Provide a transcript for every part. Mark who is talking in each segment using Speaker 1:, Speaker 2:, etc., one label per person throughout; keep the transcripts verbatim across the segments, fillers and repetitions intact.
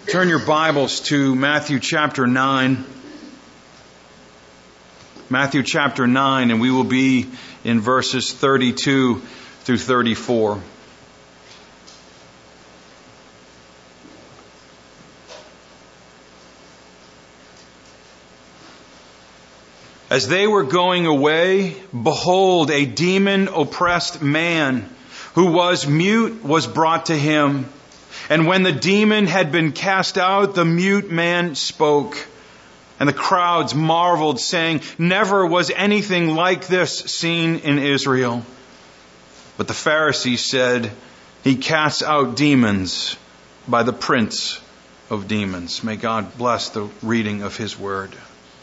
Speaker 1: Turn your Bibles to Matthew chapter nine. Matthew chapter nine, and we will be in verses thirty-two through thirty-four. As they were going away, behold, a demon-oppressed man who was mute was brought to him. And when the demon had been cast out, the mute man spoke. And the crowds marveled, saying, "Never was anything like this seen in Israel." But the Pharisees said, "He casts out demons by the prince of demons." May God bless the reading of His word.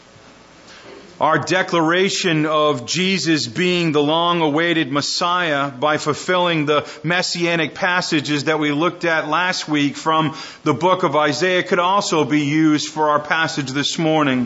Speaker 1: Our declaration of Jesus being the long-awaited Messiah by fulfilling the messianic passages that we looked at last week from the book of Isaiah could also be used for our passage this morning.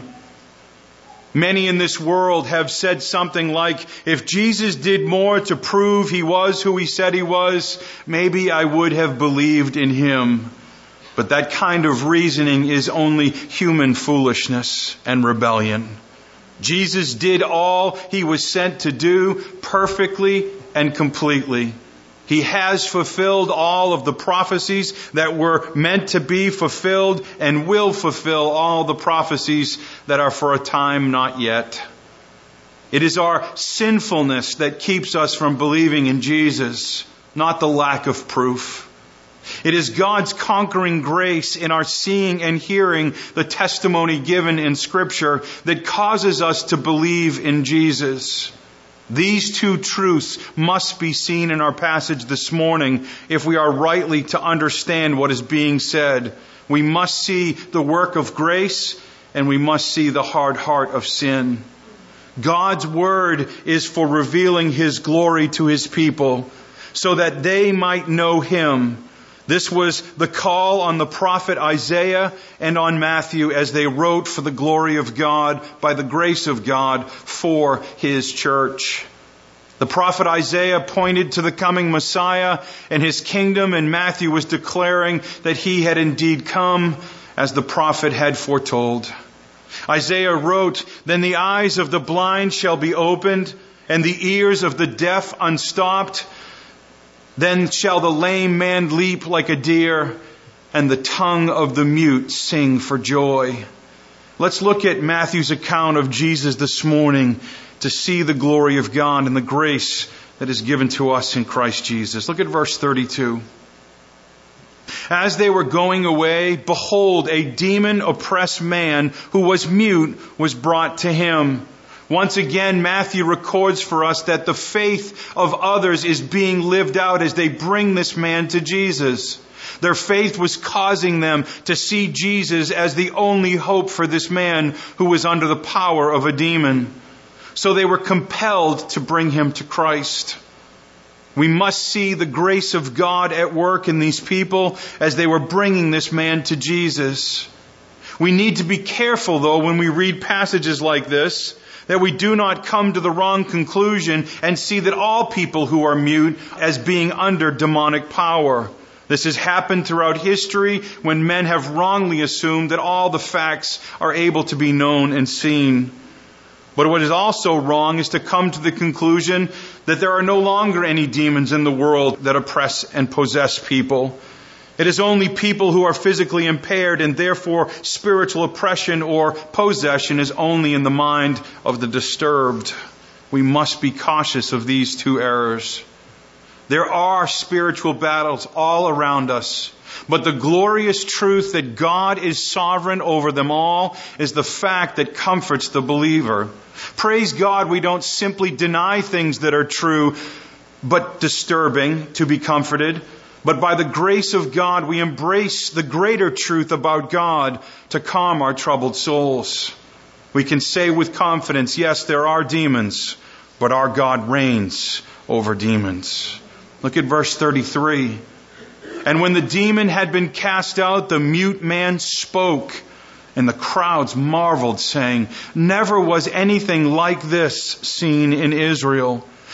Speaker 1: Many in this world have said something like, if Jesus did more to prove He was who He said He was, maybe I would have believed in Him. But that kind of reasoning is only human foolishness and rebellion. Jesus did all He was sent to do perfectly and completely. He has fulfilled all of the prophecies that were meant to be fulfilled and will fulfill all the prophecies that are for a time not yet. It is our sinfulness that keeps us from believing in Jesus, not the lack of proof. It is God's conquering grace in our seeing and hearing the testimony given in Scripture that causes us to believe in Jesus. These two truths must be seen in our passage this morning if we are rightly to understand what is being said. We must see the work of grace and we must see the hard heart of sin. God's word is for revealing His glory to His people so that they might know Him. This was the call on the prophet Isaiah and on Matthew as they wrote for the glory of God, by the grace of God, for His church. The prophet Isaiah pointed to the coming Messiah and His kingdom, and Matthew was declaring that He had indeed come as the prophet had foretold. Isaiah wrote, "Then the eyes of the blind shall be opened, and the ears of the deaf unstopped. Then shall the lame man leap like a deer, and the tongue of the mute sing for joy." Let's look at Matthew's account of Jesus this morning to see the glory of God and the grace that is given to us in Christ Jesus. Look at verse thirty-two. As they were going away, behold, a demon-oppressed man who was mute was brought to him. Once again, Matthew records for us that the faith of others is being lived out as they bring this man to Jesus. Their faith was causing them to see Jesus as the only hope for this man who was under the power of a demon. So they were compelled to bring him to Christ. We must see the grace of God at work in these people as they were bringing this man to Jesus. We need to be careful, though, when we read passages like this, that we do not come to the wrong conclusion and see that all people who are mute as being under demonic power. This has happened throughout history when men have wrongly assumed that all the facts are able to be known and seen. But what is also wrong is to come to the conclusion that there are no longer any demons in the world that oppress and possess people. It is only people who are physically impaired, and therefore spiritual oppression or possession is only in the mind of the disturbed. We must be cautious of these two errors. There are spiritual battles all around us, but the glorious truth that God is sovereign over them all is the fact that comforts the believer. Praise God, we don't simply deny things that are true but disturbing to be comforted. But by the grace of God, we embrace the greater truth about God to calm our troubled souls. We can say with confidence, yes, there are demons, but our God reigns over demons. Look at verse thirty-three. And when the demon had been cast out, the mute man spoke, and the crowds marveled, saying, "Never was anything like this seen in Israel."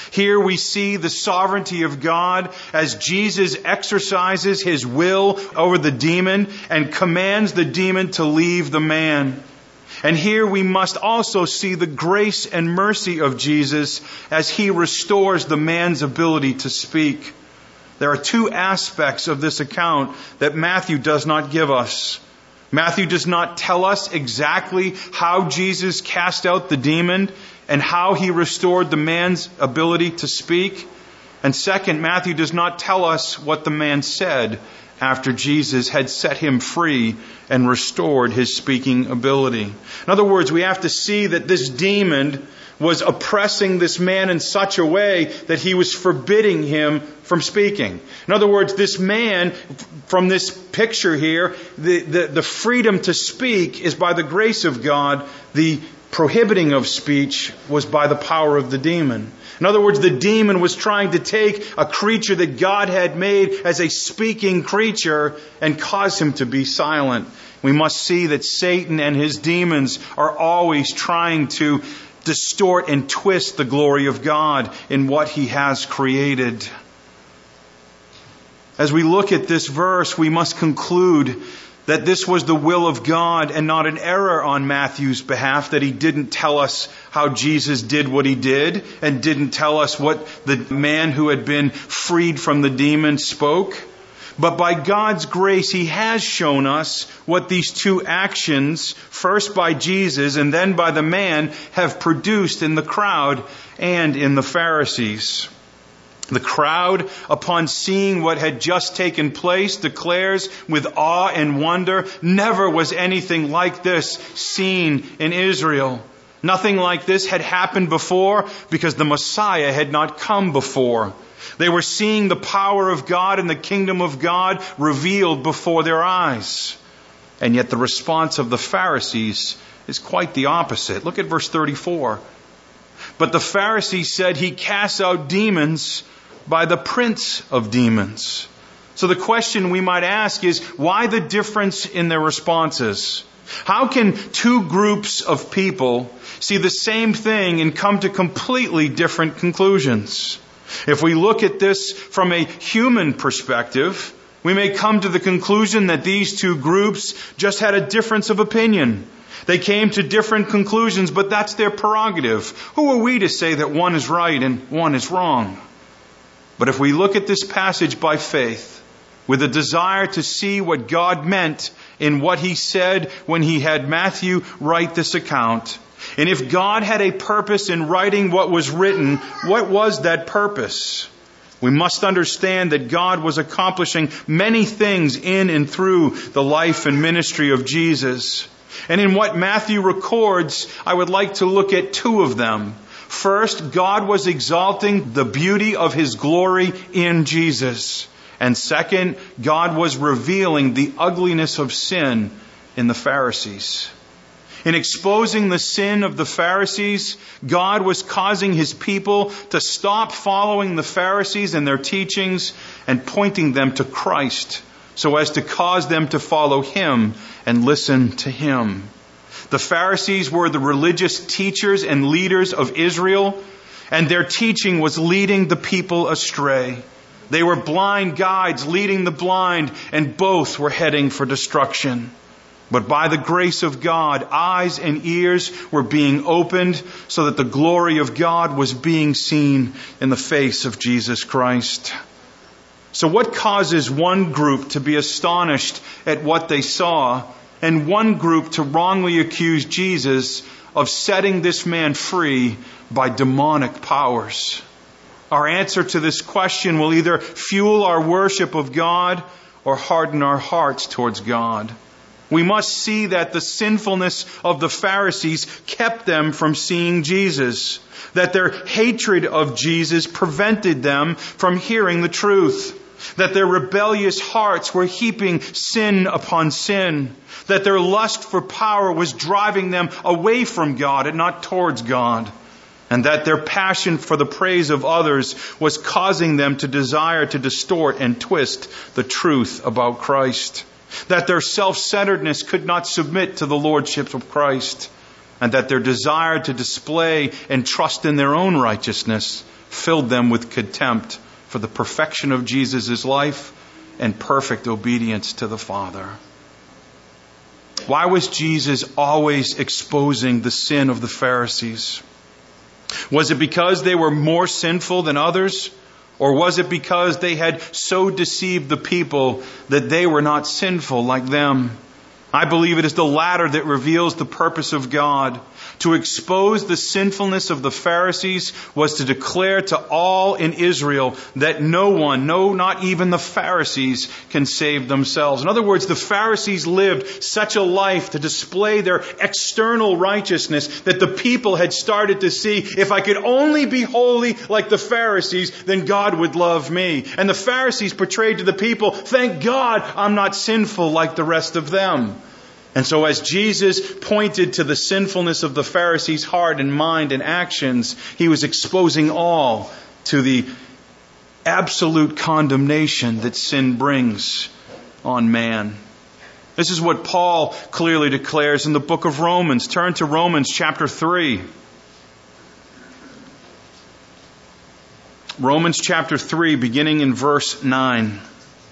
Speaker 1: Here we see the sovereignty of God as Jesus exercises his will over the demon and commands the demon to leave the man. And here we must also see the grace and mercy of Jesus as he restores the man's ability to speak. There are two aspects of this account that Matthew does not give us. Matthew does not tell us exactly how Jesus cast out the demon and how he restored the man's ability to speak. And second, Matthew does not tell us what the man said after Jesus had set him free and restored his speaking ability. In other words, we have to see that this demon was oppressing this man in such a way that he was forbidding him from speaking. In other words, this man, from this picture here, the, the, the freedom to speak is by the grace of God. The prohibiting of speech was by the power of the demon. In other words, the demon was trying to take a creature that God had made as a speaking creature and cause him to be silent. We must see that Satan and his demons are always trying to distort and twist the glory of God in what he has created. As we look at this verse, we must conclude that this was the will of God and not an error on Matthew's behalf, that he didn't tell us how Jesus did what he did and didn't tell us what the man who had been freed from the demon spoke. But by God's grace, he has shown us what these two actions, first by Jesus and then by the man, have produced in the crowd and in the Pharisees. The crowd, upon seeing what had just taken place, declares with awe and wonder, never was anything like this seen in Israel. Nothing like this had happened before because the Messiah had not come before. They were seeing the power of God and the kingdom of God revealed before their eyes. And yet the response of the Pharisees is quite the opposite. Look at verse thirty-four. But the Pharisees said, he casts out demons by the prince of demons. So the question we might ask is, why the difference in their responses? How can two groups of people see the same thing and come to completely different conclusions? If we look at this from a human perspective, we may come to the conclusion that these two groups just had a difference of opinion. They came to different conclusions, but that's their prerogative. Who are we to say that one is right and one is wrong? But if we look at this passage by faith, with a desire to see what God meant in what he said when he had Matthew write this account, and if God had a purpose in writing what was written, what was that purpose? We must understand that God was accomplishing many things in and through the life and ministry of Jesus. And in what Matthew records, I would like to look at two of them. First, God was exalting the beauty of his glory in Jesus. And second, God was revealing the ugliness of sin in the Pharisees. In exposing the sin of the Pharisees, God was causing his people to stop following the Pharisees and their teachings and pointing them to Christ, so as to cause them to follow him and listen to him. The Pharisees were the religious teachers and leaders of Israel, and their teaching was leading the people astray. They were blind guides leading the blind, and both were heading for destruction. But by the grace of God, eyes and ears were being opened so that the glory of God was being seen in the face of Jesus Christ. So what causes one group to be astonished at what they saw, and one group to wrongly accuse Jesus of setting this man free by demonic powers? Our answer to this question will either fuel our worship of God or harden our hearts towards God. We must see that the sinfulness of the Pharisees kept them from seeing Jesus, that their hatred of Jesus prevented them from hearing the truth, that their rebellious hearts were heaping sin upon sin, that their lust for power was driving them away from God and not towards God, and that their passion for the praise of others was causing them to desire to distort and twist the truth about Christ, that their self-centeredness could not submit to the lordship of Christ, and that their desire to display and trust in their own righteousness filled them with contempt for the perfection of Jesus' life and perfect obedience to the Father. Why was Jesus always exposing the sin of the Pharisees? Was it because they were more sinful than others? Or was it because they had so deceived the people that they were not sinful like them? I believe it is the latter that reveals the purpose of God. To expose the sinfulness of the Pharisees was to declare to all in Israel that no one, no, not even the Pharisees, can save themselves. In other words, the Pharisees lived such a life to display their external righteousness that the people had started to see, if I could only be holy like the Pharisees, then God would love me. And the Pharisees portrayed to the people, thank God I'm not sinful like the rest of them. And so as Jesus pointed to the sinfulness of the Pharisees' heart and mind and actions, He was exposing all to the absolute condemnation that sin brings on man. This is what Paul clearly declares in the book of Romans. Turn to Romans chapter three. Romans chapter three, beginning in verse nine.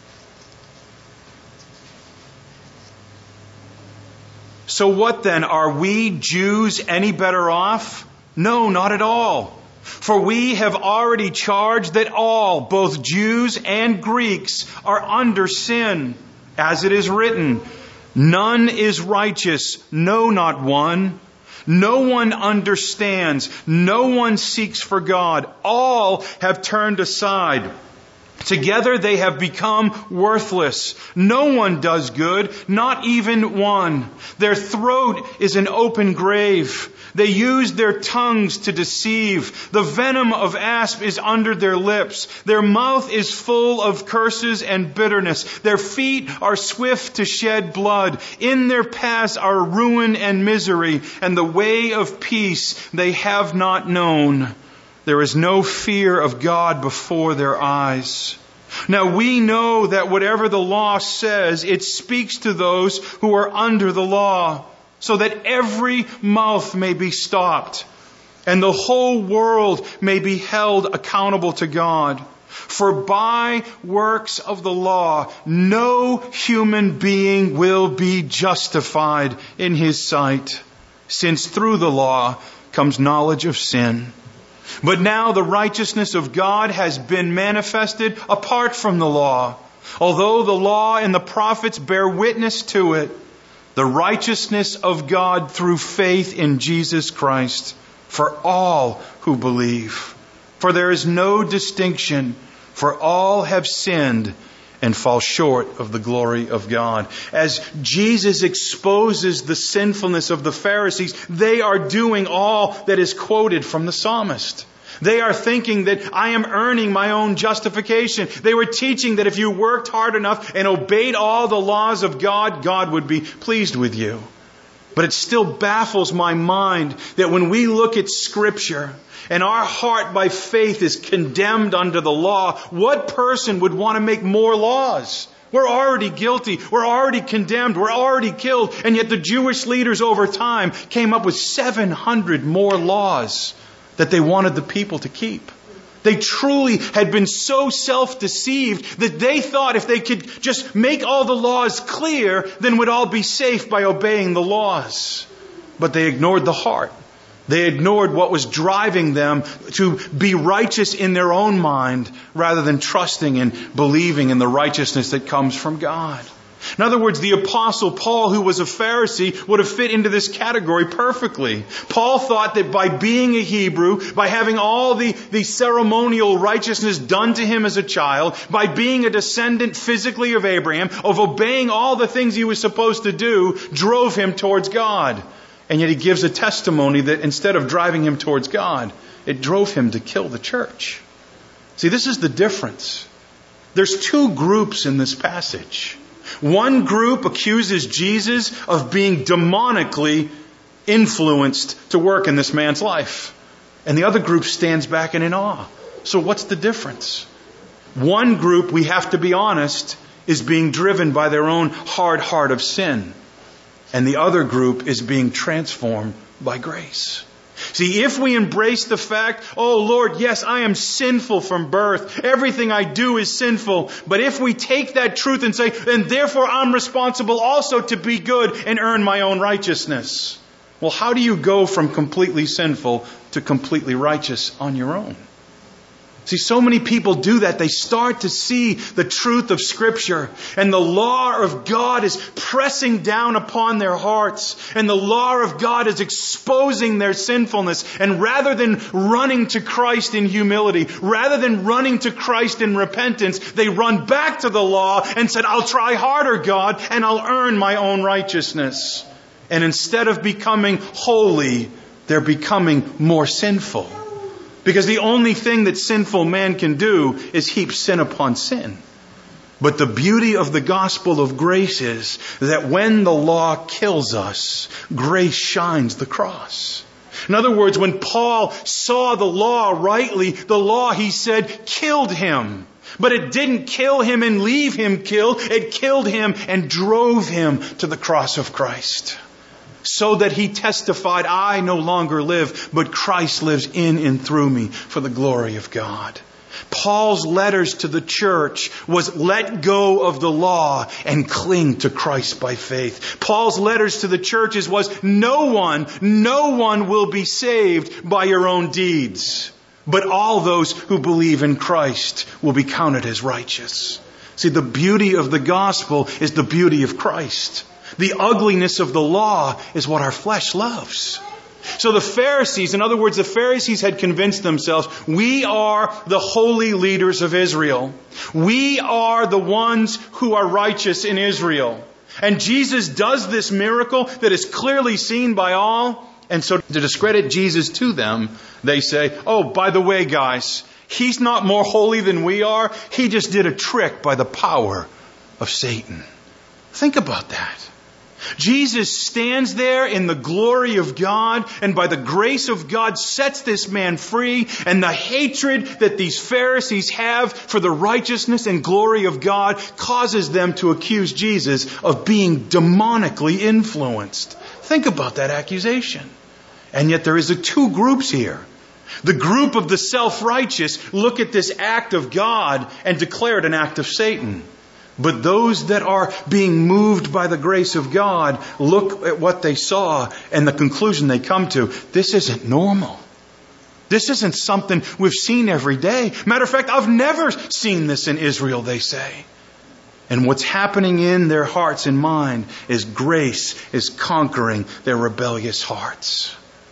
Speaker 1: So what then? Are we Jews any better off? No, not at all. For we have already charged that all, both Jews and Greeks, are under sin. As it is written, none is righteous, no, not one. No one understands. No one seeks for God. All have turned aside. Together they have become worthless. No one does good, not even one. Their throat is an open grave. They use their tongues to deceive. The venom of asp is under their lips. Their mouth is full of curses and bitterness. Their feet are swift to shed blood. In their paths are ruin and misery, and the way of peace they have not known. There is no fear of God before their eyes. Now we know that whatever the law says, it speaks to those who are under the law, so that every mouth may be stopped, and the whole world may be held accountable to God. For by works of the law, no human being will be justified in His sight, since through the law comes knowledge of sin. But now the righteousness of God has been manifested apart from the law. Although the law and the prophets bear witness to it, the righteousness of God through faith in Jesus Christ for all who believe. For there is no distinction, for all have sinned and fall short of the glory of God. As Jesus exposes the sinfulness of the Pharisees, they are doing all that is quoted from the psalmist. They are thinking that I am earning my own justification. They were teaching that if you worked hard enough and obeyed all the laws of God, God would be pleased with you. But it still baffles my mind that when we look at Scripture and our heart by faith is condemned under the law, what person would want to make more laws? We're already guilty. We're already condemned. We're already killed. And yet the Jewish leaders over time came up with seven hundred more laws that they wanted the people to keep. They truly had been so self-deceived that they thought if they could just make all the laws clear, then we'd all be safe by obeying the laws. But they ignored the heart. They ignored what was driving them to be righteous in their own mind rather than trusting and believing in the righteousness that comes from God. In other words, the Apostle Paul, who was a Pharisee, would have fit into this category perfectly. Paul thought that by being a Hebrew, by having all the, the ceremonial righteousness done to him as a child, by being a descendant physically of Abraham, of obeying all the things he was supposed to do, drove him towards God. And yet he gives a testimony that instead of driving him towards God, it drove him to kill the church. See, this is the difference. There's two groups in this passage. One group accuses Jesus of being demonically influenced to work in this man's life. And the other group stands back and in awe. So what's the difference? One group, we have to be honest, is being driven by their own hard heart of sin. And the other group is being transformed by grace. See, if we embrace the fact, oh Lord, yes, I am sinful from birth. Everything I do is sinful. But if we take that truth and say, and therefore I'm responsible also to be good and earn my own righteousness. Well, how do you go from completely sinful to completely righteous on your own? See, so many people do that. They start to see the truth of Scripture, and the law of God is pressing down upon their hearts, and the law of God is exposing their sinfulness. And rather than running to Christ in humility, rather than running to Christ in repentance, they run back to the law and said, I'll try harder, God, and I'll earn my own righteousness. And instead of becoming holy, they're becoming more sinful. Because the only thing that sinful man can do is heap sin upon sin. But the beauty of the gospel of grace is that when the law kills us, grace shines the cross. In other words, when Paul saw the law rightly, the law, he said, killed him. But it didn't kill him and leave him killed. It killed him and drove him to the cross of Christ. So that he testified, I no longer live, but Christ lives in and through me for the glory of God. Paul's letters to the church was let go of the law and cling to Christ by faith. Paul's letters to the churches was no one, no one will be saved by your own deeds, but all those who believe in Christ will be counted as righteous. See, the beauty of the gospel is the beauty of Christ. The ugliness of the law is what our flesh loves. So the Pharisees, in other words, the Pharisees had convinced themselves, we are the holy leaders of Israel. We are the ones who are righteous in Israel. And Jesus does this miracle that is clearly seen by all. And so to discredit Jesus to them, they say, oh, by the way, guys, He's not more holy than we are. He just did a trick by the power of Satan. Think about that. Jesus stands there in the glory of God, and by the grace of God sets this man free. And the hatred that these Pharisees have for the righteousness and glory of God causes them to accuse Jesus of being demonically influenced. Think about that accusation. And yet there is a two groups here. The group of the self-righteous look at this act of God and declare it an act of Satan. But those that are being moved by the grace of God look at what they saw and the conclusion they come to. This isn't normal. This isn't something we've seen every day. Matter of fact, I've never seen this in Israel, they say. And what's happening in their hearts and mind is grace is conquering their rebellious hearts.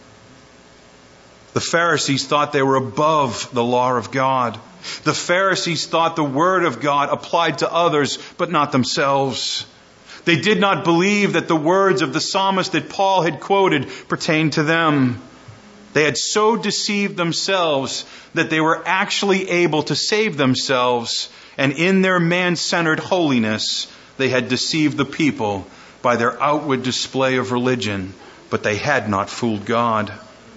Speaker 1: The Pharisees thought they were above the law of God. The Pharisees thought the Word of God applied to others, but not themselves. They did not believe that the words of the psalmist that Paul had quoted pertained to them. They had so deceived themselves that they were actually able to save themselves, and in their man-centered holiness, they had deceived the people by their outward display of religion, but they had not fooled God.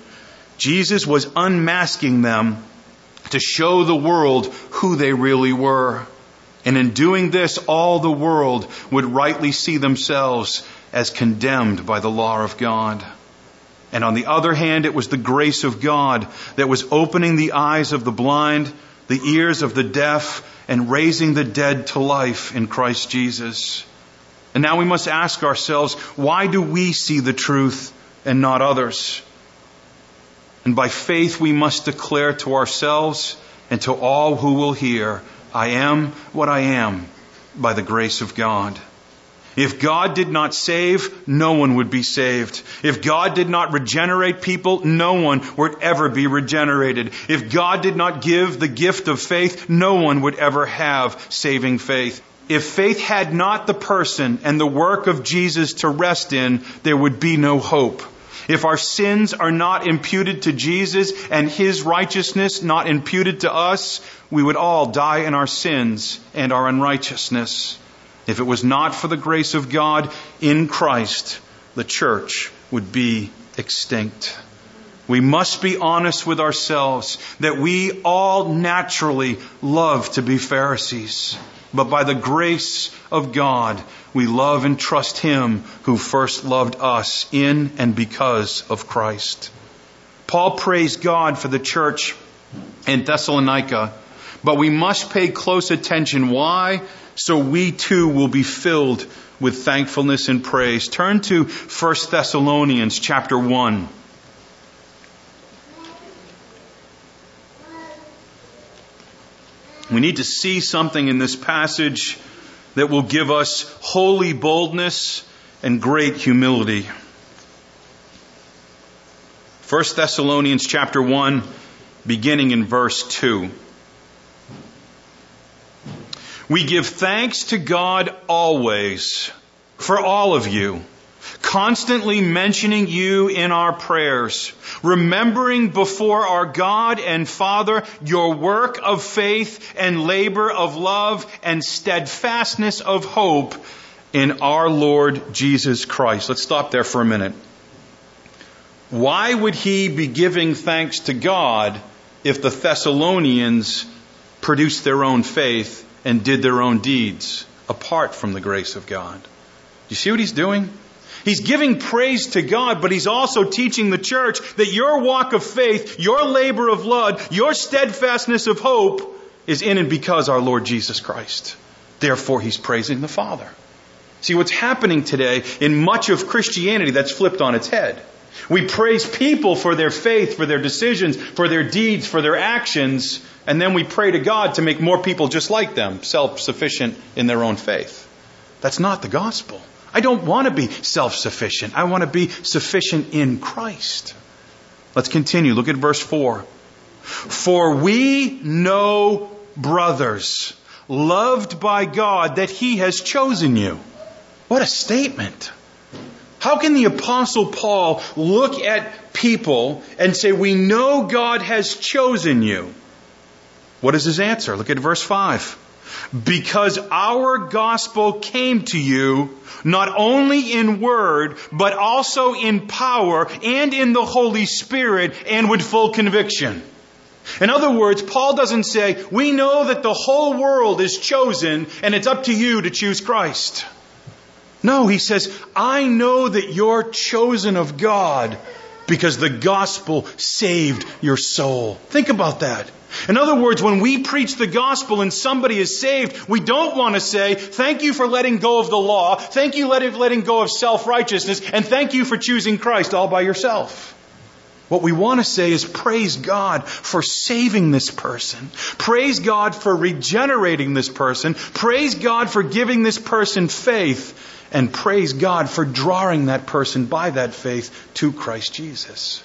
Speaker 1: Jesus was unmasking them to show the world who they really were. And in doing this, all the world would rightly see themselves as condemned by the law of God. And on the other hand, it was the grace of God that was opening the eyes of the blind, the ears of the deaf, and raising the dead to life in Christ Jesus. And now we must ask ourselves, why do we see the truth and not others? And by faith we must declare to ourselves and to all who will hear, I am what I am by the grace of God. If God did not save, no one would be saved. If God did not regenerate people, no one would ever be regenerated. If God did not give the gift of faith, no one would ever have saving faith. If faith had not the person and the work of Jesus to rest in, there would be no hope. If our sins are not imputed to Jesus and His righteousness not imputed to us, we would all die in our sins and our unrighteousness. If it was not for the grace of God in Christ, the church would be extinct. We must be honest with ourselves that we all naturally love to be Pharisees. But by the grace of God, we love and trust Him who first loved us in and because of Christ. Paul praised God for the church in Thessalonica, but we must pay close attention. Why? So we too will be filled with thankfulness and praise. Turn to First Thessalonians chapter one. We need to see something in this passage that will give us holy boldness and great humility. First Thessalonians chapter one, beginning in verse two. We give thanks to God always for all of you, constantly mentioning you in our prayers, remembering before our God and Father your work of faith and labor of love and steadfastness of hope in our Lord Jesus Christ. Let's stop there for a minute. Why would he be giving thanks to God if the Thessalonians produced their own faith and did their own deeds apart from the grace of God? You see what he's doing? He's giving praise to God, but he's also teaching the church that your walk of faith, your labor of love, your steadfastness of hope is in and because our Lord Jesus Christ. Therefore, he's praising the Father. See, what's happening today in much of Christianity, that's flipped on its head. We praise people for their faith, for their decisions, for their deeds, for their actions, and then we pray to God to make more people just like them, self-sufficient in their own faith. That's not the gospel. I don't want to be self-sufficient. I want to be sufficient in Christ. Let's continue. Look at verse four. For we know, brothers, loved by God, that he has chosen you. What a statement. How can the Apostle Paul look at people and say, we know God has chosen you? What is his answer? Look at verse five. Because our gospel came to you not only in word, but also in power and in the Holy Spirit and with full conviction. In other words, Paul doesn't say, we know that the whole world is chosen and it's up to you to choose Christ. No, he says, I know that you're chosen of God because the gospel saved your soul. Think about that. In other words, when we preach the gospel and somebody is saved, we don't want to say, thank you for letting go of the law, thank you for letting go of self-righteousness, and thank you for choosing Christ all by yourself. What we want to say is praise God for saving this person. Praise God for regenerating this person. Praise God for giving this person faith. And praise God for drawing that person by that faith to Christ Jesus.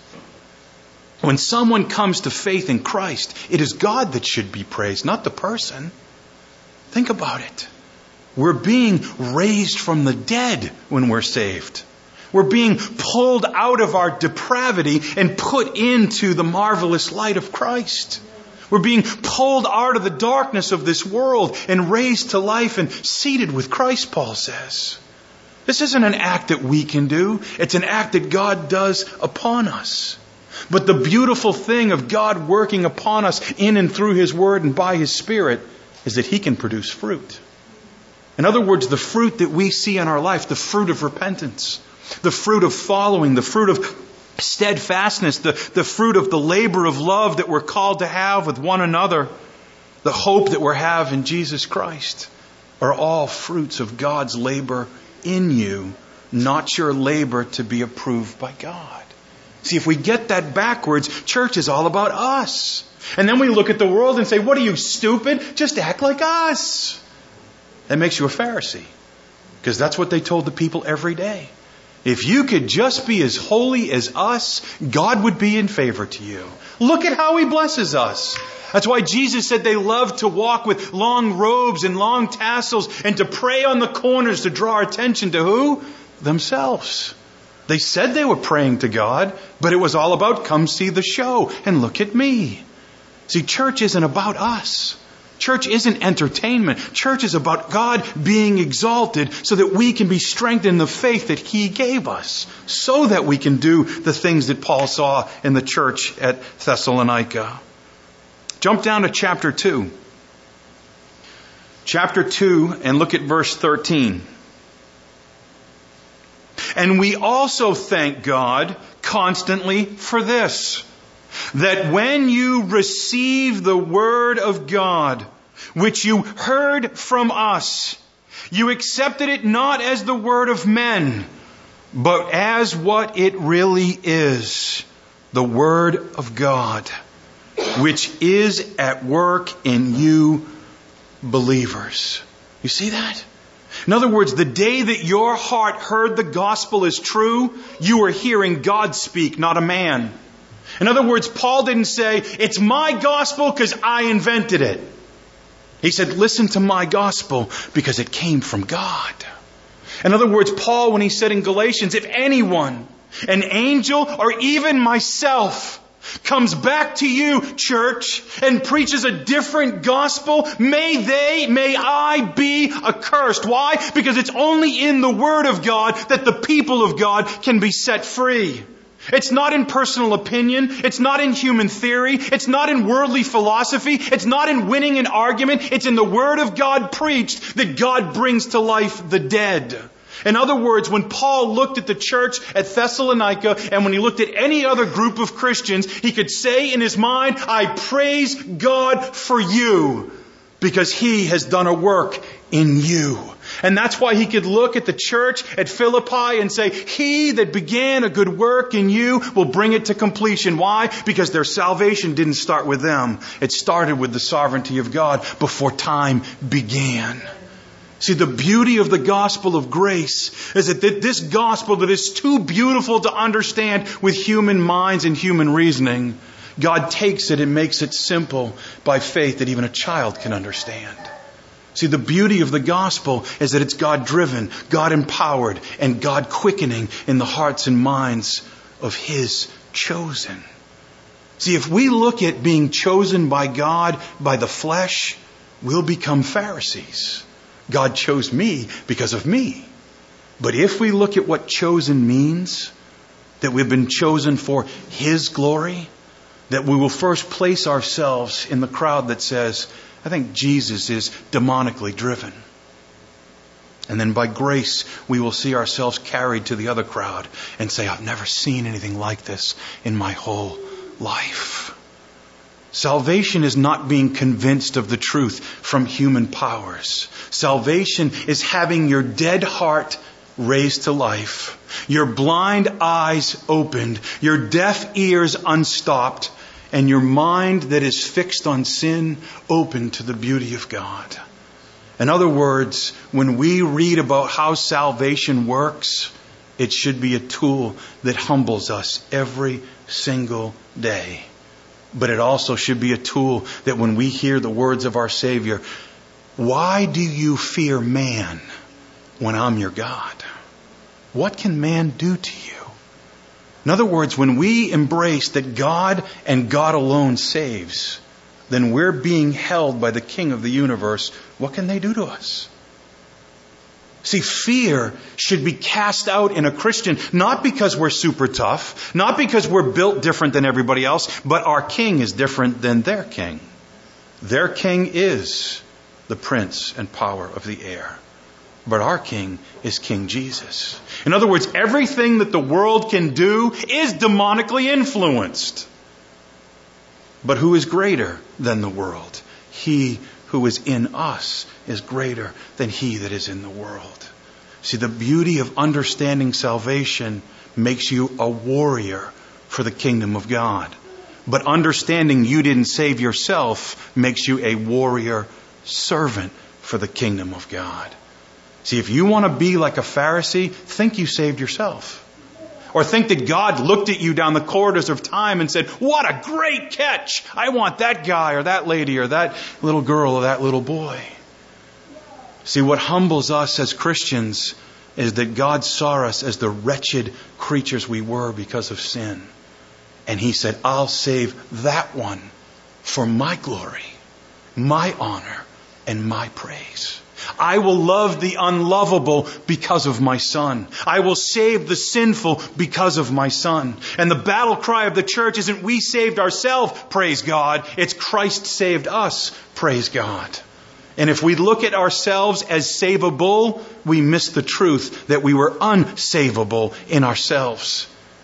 Speaker 1: When someone comes to faith in Christ, it is God that should be praised, not the person. Think about it. We're being raised from the dead when we're saved. We're being pulled out of our depravity and put into the marvelous light of Christ. We're being pulled out of the darkness of this world and raised to life and seated with Christ, Paul says. This isn't an act that we can do. It's an act that God does upon us. But the beautiful thing of God working upon us in and through His Word and by His Spirit is that He can produce fruit. In other words, the fruit that we see in our life, the fruit of repentance, the fruit of following, the fruit of steadfastness, the, the fruit of the labor of love that we're called to have with one another, the hope that we have in Jesus Christ, are all fruits of God's labor in you, not your labor to be approved by God. See, if we get that backwards, church is all about us. And then we look at the world and say, what are you, stupid? Just act like us. That makes you a Pharisee. Because that's what they told the people every day. If you could just be as holy as us, God would be in favor to you. Look at how He blesses us. That's why Jesus said they love to walk with long robes and long tassels and to pray on the corners to draw attention to who? Themselves. They said they were praying to God, but it was all about come see the show and look at me. See, church isn't about us. Church isn't entertainment. Church is about God being exalted so that we can be strengthened in the faith that He gave us, so that we can do the things that Paul saw in the church at Thessalonica. Jump down to chapter two. Chapter two, and look at verse thirteen. And we also thank God constantly for this, that when you receive the word of God, which you heard from us, you accepted it not as the word of men, but as what it really is, the word of God, which is at work in you believers. You see that? In other words, the day that your heart heard the gospel is true, you were hearing God speak, not a man. In other words, Paul didn't say, it's my gospel because I invented it. He said, listen to my gospel because it came from God. In other words, Paul, when he said in Galatians, if anyone, an angel or even myself, comes back to you, church, and preaches a different gospel, may they, may I be accursed. Why? Because it's only in the Word of God that the people of God can be set free. It's not in personal opinion. It's not in human theory. It's not in worldly philosophy. It's not in winning an argument. It's in the Word of God preached that God brings to life the dead. In other words, when Paul looked at the church at Thessalonica and when he looked at any other group of Christians, he could say in his mind, I praise God for you because He has done a work in you. And that's why he could look at the church at Philippi and say, He that began a good work in you will bring it to completion. Why? Because their salvation didn't start with them. It started with the sovereignty of God before time began. See, the beauty of the gospel of grace is that this gospel that is too beautiful to understand with human minds and human reasoning, God takes it and makes it simple by faith that even a child can understand. See, the beauty of the gospel is that it's God-driven, God-empowered, and God-quickening in the hearts and minds of His chosen. See, if we look at being chosen by God by the flesh, we'll become Pharisees. God chose me because of me. But if we look at what chosen means, that we've been chosen for His glory, that we will first place ourselves in the crowd that says, I think Jesus is demonically driven. And then by grace, we will see ourselves carried to the other crowd and say, I've never seen anything like this in my whole life. Salvation is not being convinced of the truth from human powers. Salvation is having your dead heart raised to life, your blind eyes opened, your deaf ears unstopped, and your mind that is fixed on sin open to the beauty of God. In other words, when we read about how salvation works, it should be a tool that humbles us every single day. But it also should be a tool that when we hear the words of our Savior, why do you fear man when I'm your God? What can man do to you? In other words, when we embrace that God and God alone saves, then we're being held by the King of the universe. What can they do to us? See, fear should be cast out in a Christian, not because we're super tough, not because we're built different than everybody else, but our King is different than their king. Their king is the prince and power of the air. But our King is King Jesus. In other words, everything that the world can do is demonically influenced. But who is greater than the world? He who is in us is greater than he that is in the world. See, the beauty of understanding salvation makes you a warrior for the kingdom of God. But understanding you didn't save yourself makes you a warrior servant for the kingdom of God. See, if you want to be like a Pharisee, think you saved yourself. Or think that God looked at you down the corridors of time and said, what a great catch! I want that guy or that lady or that little girl or that little boy. See, what humbles us as Christians is that God saw us as the wretched creatures we were because of sin. And He said, I'll save that one for my glory, my honor, and my praise. I will love the unlovable because of my Son. I will save the sinful because of my Son. And the battle cry of the church isn't we saved ourselves, praise God. It's Christ saved us, praise God. And if we look at ourselves as savable, we miss the truth that we were unsavable in ourselves.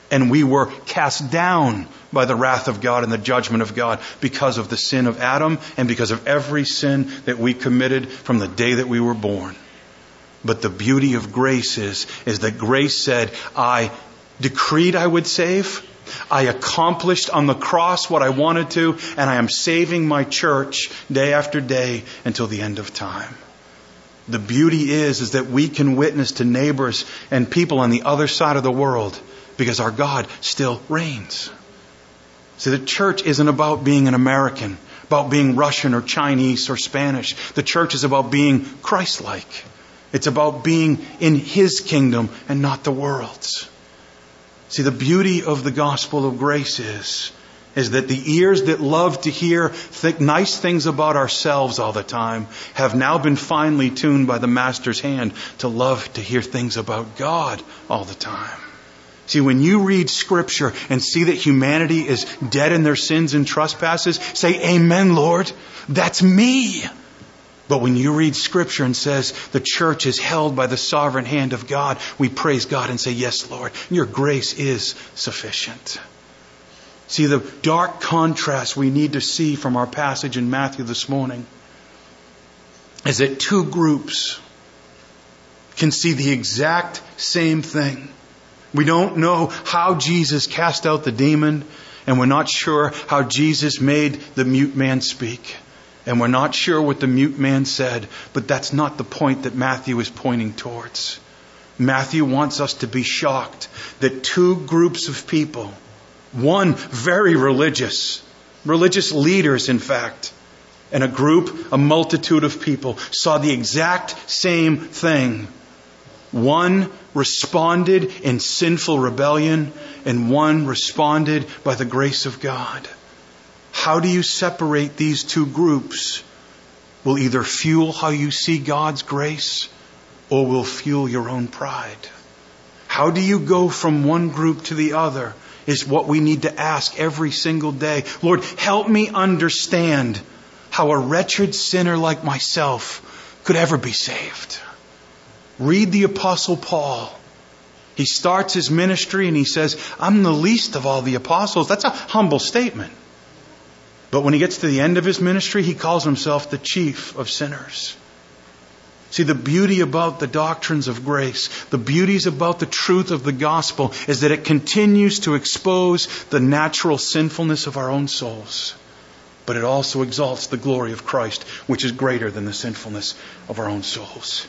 Speaker 1: And we were cast down by the wrath of God and the judgment of God because of the sin of Adam and because of every sin that we committed from the day that we were born. But the beauty of grace is, is that grace said, I decreed I would save. I accomplished on the cross what I wanted to, and I am saving my church day after day until the end of time. The beauty is, is that we can witness to neighbors and people on the other side of the world because our God still reigns. See, the church isn't about being an American, about being Russian or Chinese or Spanish. The church is about being Christ-like. It's about being in His kingdom and not the world's. See, the beauty of the gospel of grace is, is that the ears that love to hear th- nice things about ourselves all the time have now been finely tuned by the Master's hand to love to hear things about God all the time. See, when you read Scripture and see that humanity is dead in their sins and trespasses, say, Amen, Lord. That's me. But when you read Scripture and says the church is held by the sovereign hand of God, we praise God and say, yes, Lord, your grace is sufficient. See, the dark contrast we need to see from our passage in Matthew this morning is that two groups can see the exact same thing. We don't know how Jesus cast out the demon, and we're not sure how Jesus made the mute man speak. And we're not sure what the mute man said, but that's not the point that Matthew is pointing towards. Matthew wants us to be shocked that two groups of people, one very religious, religious leaders in fact, and a group, a multitude of people, saw the exact same thing. One responded in sinful rebellion, and one responded by the grace of God. How do you separate these two groups? Will either fuel how you see God's grace or will fuel your own pride. How do you go from one group to the other is what we need to ask every single day. Lord, help me understand how a wretched sinner like myself could ever be saved. Read the Apostle Paul. He starts his ministry and he says, I'm the least of all the apostles. That's a humble statement. But when he gets to the end of his ministry, he calls himself the chief of sinners. See, the beauty about the doctrines of grace, the beauties about the truth of the gospel is that it continues to expose the natural sinfulness of our own souls. But it also exalts the glory of Christ, which is greater than the sinfulness of our own souls.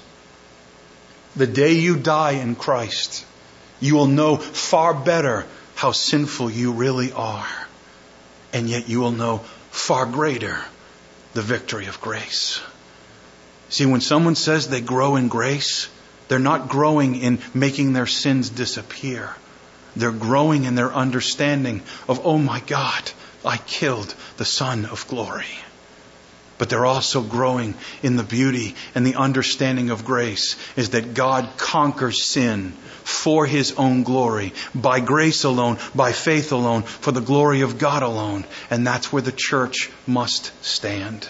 Speaker 1: The day you die in Christ, you will know far better how sinful you really are. And yet you will know far greater the victory of grace. See, when someone says they grow in grace, they're not growing in making their sins disappear. They're growing in their understanding of, oh my God, I killed the Son of Glory. But they're also growing in the beauty and the understanding of grace is that God conquers sin for His own glory, by grace alone, by faith alone, for the glory of God alone. And that's where the church must stand.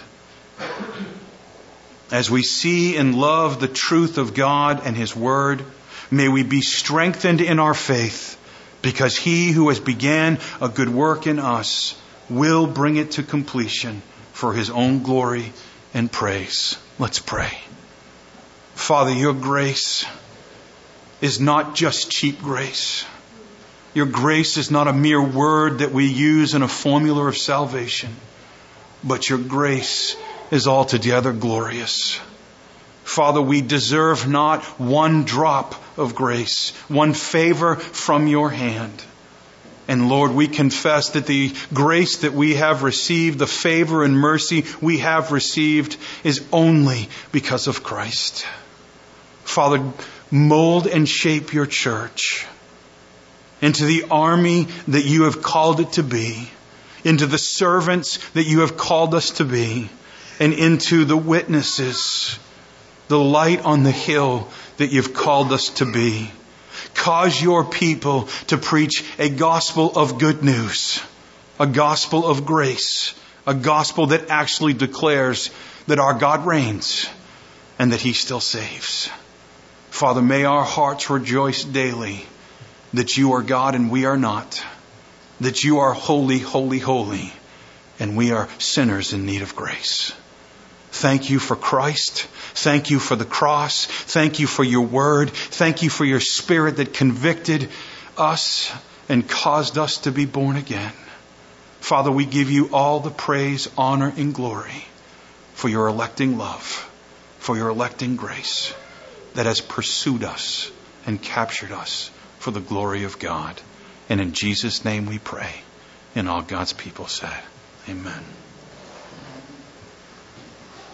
Speaker 1: As we see and love the truth of God and His Word, may we be strengthened in our faith, because He who has began a good work in us will bring it to completion for His own glory and praise. Let's pray. Father, your grace is not just cheap grace. Your grace is not a mere word that we use in a formula of salvation, but your grace is altogether glorious. Father, we deserve not one drop of grace, one favor from your hand. And Lord, we confess that the grace that we have received, the favor and mercy we have received, is only because of Christ. Father, mold and shape your church into the army that you have called it to be, into the servants that you have called us to be, and into the witnesses, the light on the hill that you've called us to be. Cause your people to preach a gospel of good news, a gospel of grace, a gospel that actually declares that our God reigns and that He still saves. Father, may our hearts rejoice daily that you are God and we are not, that you are holy, holy, holy, and we are sinners in need of grace. Thank you for Christ. Thank you for the cross. Thank you for your word. Thank you for your Spirit that convicted us and caused us to be born again. Father, we give you all the praise, honor, and glory for your electing love, for your electing grace that has pursued us and captured us for the glory of God. And in Jesus' name we pray. And all God's people said, amen.